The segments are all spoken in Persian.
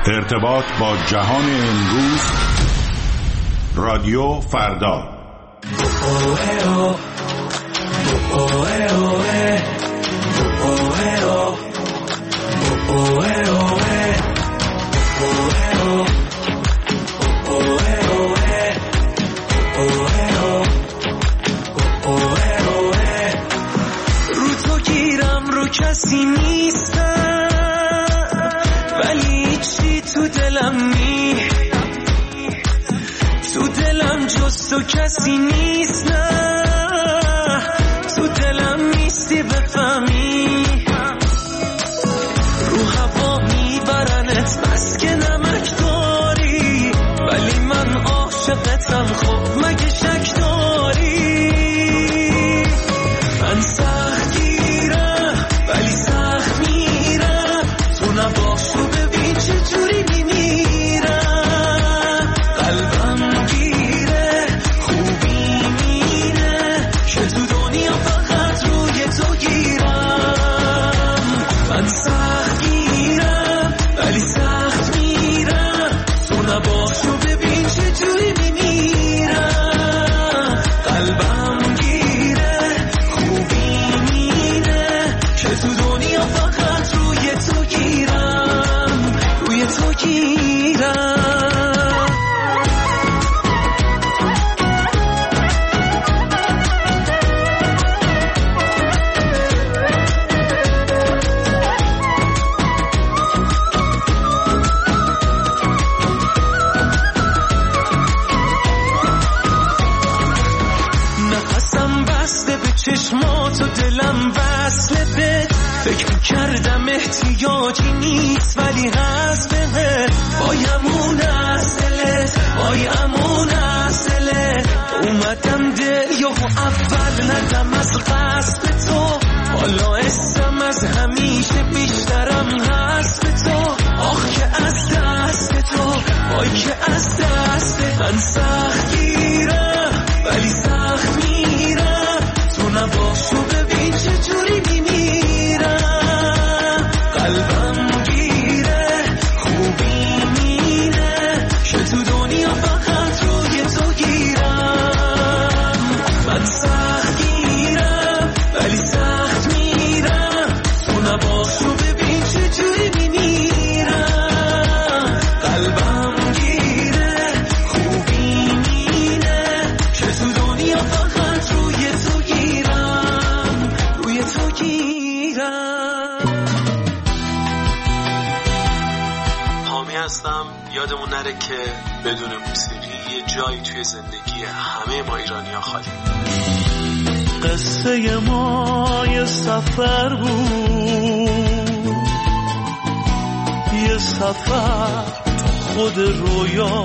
ارتباط با جهان امروز، رادیو فردا. رو تو گیرم رو کسی نیستم، ولی چی تو دلم تو دلم جز تو کسی نیست. نه تو دلم نیستی بفهمی، رو هوا میبرنت بس که نمک داری، ولی من عاشقتم. خب مگه شک داری؟ من سخت گیرم ولی سخت میرم، تو نباشو ببین چجوری میمیرم. قلبم گیره خوبی مینه که تو دنیا فقط روی تو گیرم. من سخت گیرم ولی سخت میرم، تو نباشو ببین چجوری میمیرم. قلبم گیره خوبی مینه که تو دنیا فقط روی تو گیرم، روی تو گیرم. نفسم بسته به چشمات و دلم وصله به، فکر کردم احتیاجی نیست ولی هست بهت. بایمون از دلت، بایمون از دلت، اومدم دل یا اول ندم از قصد تو، حالا اسم از همیشه بیشترم هست به تو. آخ که از دست تو، وای که از دست من سخت گیرم ولی سخت میرم، تو نباشو ببین چجوری میمیرم. قلبم گیره خوبی مینه که تو دنیا فقط روی تو گیرم. من سخت گیرم ولی سخت میرم، تو نباشو ببین چجوری میمیرم. قلبم گیره خوبی مینه که تو دنیا فقط روی تو گیرم، روی تو گیرم. حامی هستم. یادمون نره که بدون موسیقی یه جایی توی زندگی همه ما ایرانی‌ها خالی. قصه ما یه سفر بود، یه سفر خود رویا،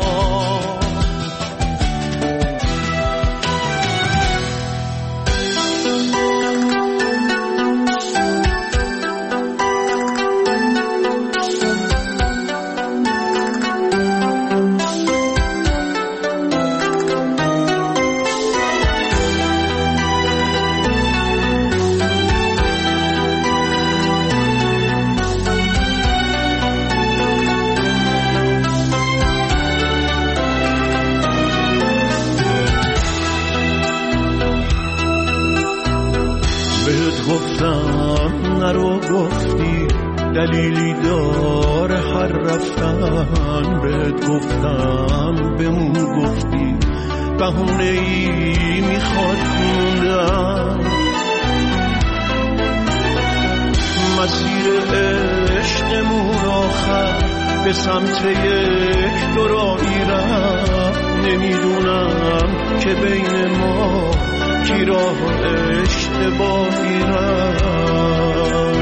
نرو گفتی دلیلی داره هر رفتن، بهت گفتم بمون گفتی بهونه ای میخواد موندن. مسیر عشقمون آخر به سمت یک دوراهی رفت، نمیدونم که بین ما کی راه اشتباهی رفت.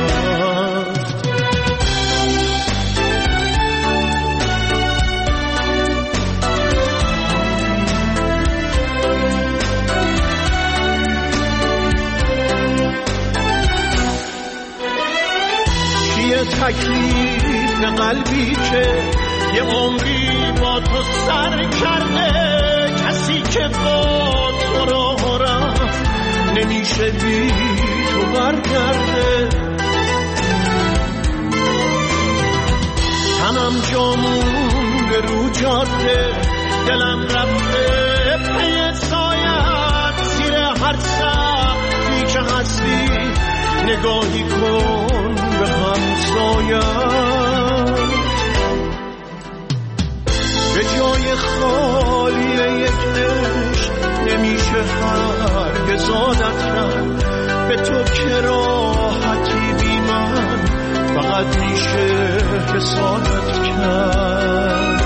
چیه تکلیف قلبی که یه عمری با تو سر کرده، کسی که با تو راه رفت نمیشه بی تو برگرده. تنم تنم جامون به رو جاده، دلم رفته پی سایت، زیر هر سقفی که هستی نگاهی کن به همسایت. به جای خالی یک عشق نمیشه هرگز عادت کرد، به تو که راحتی بی من فقط میشه حسادت کرد.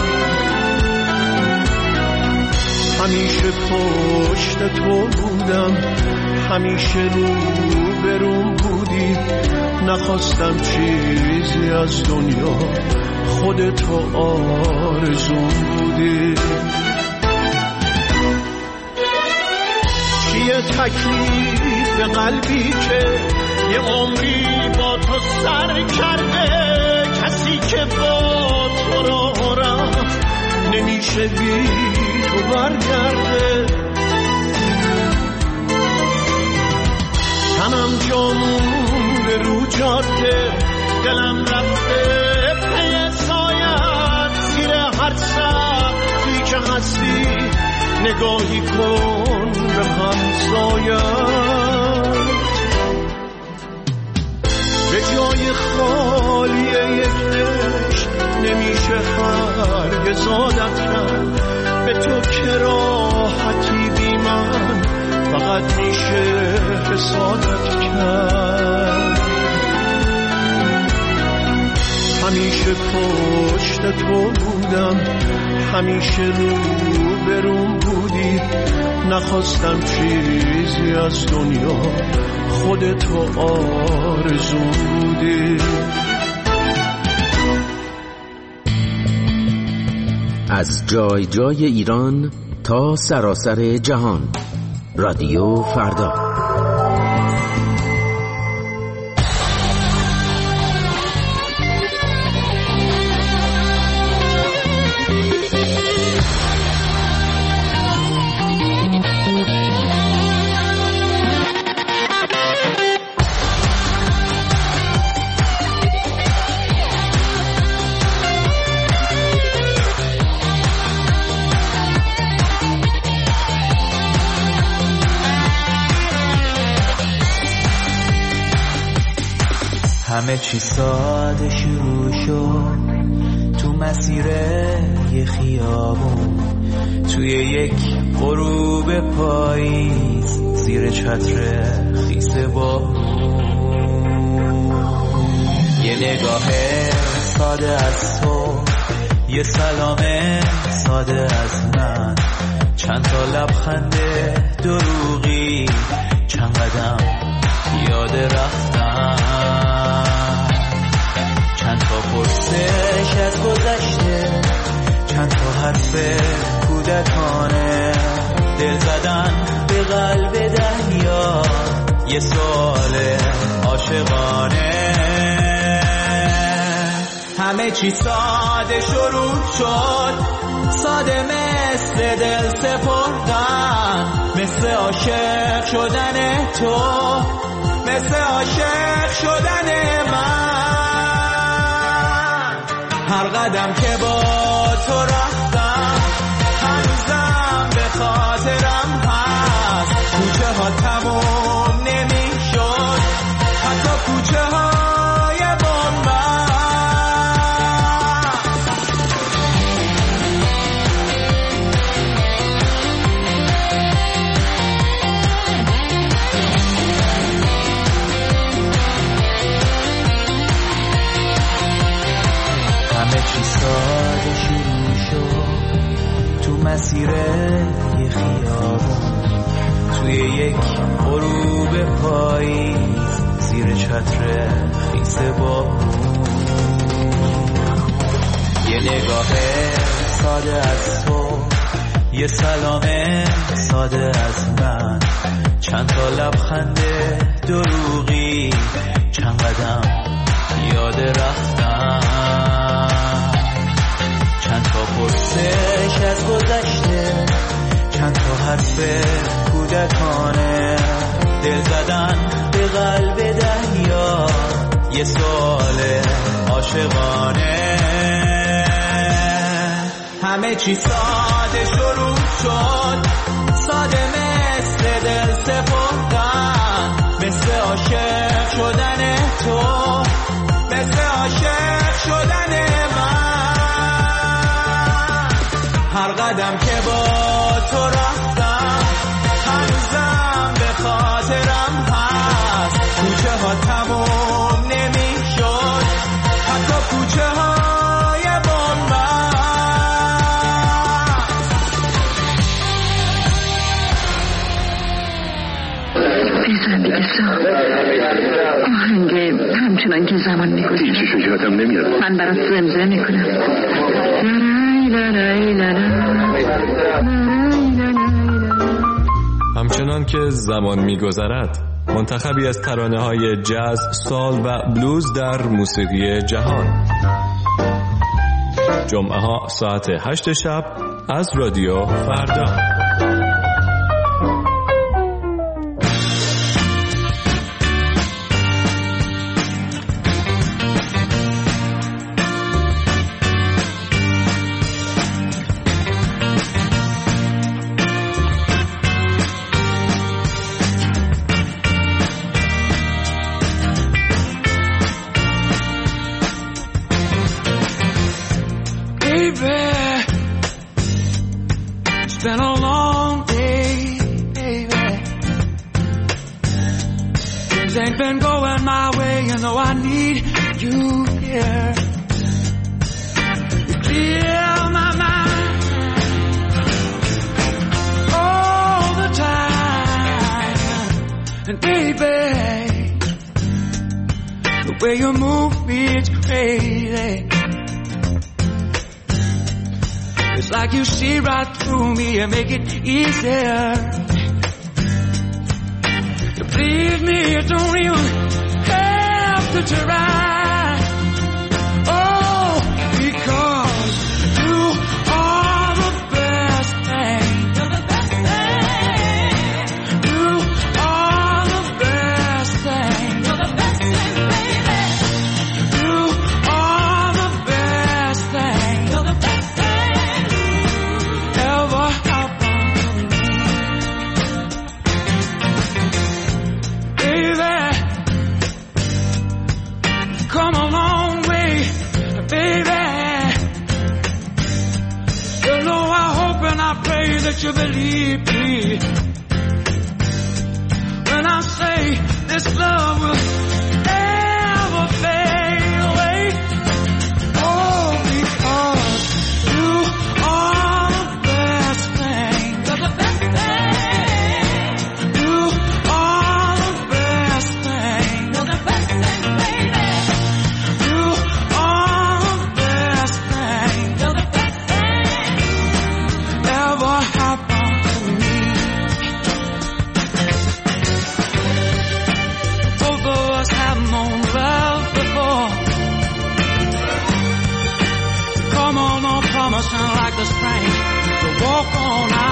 همیشه پشت تو بودم، همیشه رو بروم بودی، نخواستم چیزی از دنیا، خودتو آرزوم بودی. چیه تکلیف قلبی که یه عمری با تو سر کرده، کسی که با تو راه رفت نمیشه بی تو برگرده. تنم جامون به رو جاده، دلم رفته پی سایت، زیر هر سقفی که هستی نگاهی کن به همسایت. به جای خالی یک عشق نمیشه هرگز عادت کرد، به تو که راحتی بی من فقط میشه حسادت کرد. همیشه پشت تو بودم، همیشه رو بروم بودی، نخواستم چیزی از دنیا، خودتو آرزوم بودی. از جای جای ایران تا سراسر جهان، رادیو فردا. همه چی ساده شروع شد تو مسیر یه خیابون، توی یک غروب پاییز زیر چتر خیس بارون. یه نگاه ساده از تو، یه سلام ساده از من، چند تا لبخند دروغی، چند قدم یاد رفتن، چند تا پرسش از گذشته، چند تا حرف کودکانه، دل زدن به قلب دریا، یه سوال عاشقانه. همه چی ساده شروع شد، ساده مثل دل سپردن، مثل عاشق شدن تو، مثل عاشق شدن من. هر قدم که با تو رفتم هنوزم به خاطرم هست، کوچه ها تموم نمی شد، حتی کوچه های بنبست. همه چی ساده شروع شد تو مسیر یه خیابون، توی یک غروب پاییز زیر چتر خیس بارون. یه نگاه ساده از تو، یه سلام ساده از من، چند تا لبخند دروغی، چند قدم یاد رفتن، چند تا پرسش از گذشته، چند تا حرف کودکانه، دل زدن به قلب دریا، یه سوال عاشقانه. همه چی ساده شروع شد، ساده مثل دل سپردن، مثل عاشق شدن تو، مثل عاشق شدن من. هر قدم که با تو رفتم هنوزم به خاطرم هست، کوچه ها تموم نمی شد، حتی کوچه های بنبست. بزن دیگه آهنگ همچنان که زمان میگذره هیچی شجاعتم نمیاد. من برات زمزمه میکنم. همچنان که زمان میگذرد، منتخبی از ترانه‌های جاز، سال و بلوز در موسیقی جهان. جمعه ها ساعت 8 شب از رادیو فردا. Been a long day, baby. Things ain't been going my way, you know I need you here. You clear my mind all the time. And baby, the way you move me, it's crazy. It's like you see right through me and make it easier. You please me, you don't even have to try. Oh, because you are the best thing. You're the best thing. You are the best thing. You're the best thing, baby. You are the best thing. You're the best thing. Come a long way, baby. You know I hope and I pray that you believe me when I say this love will never fade away. Oh, because you are the best thing. You're the best thing. You are the best thing. You're the best thing, baby. Like the spring to walk on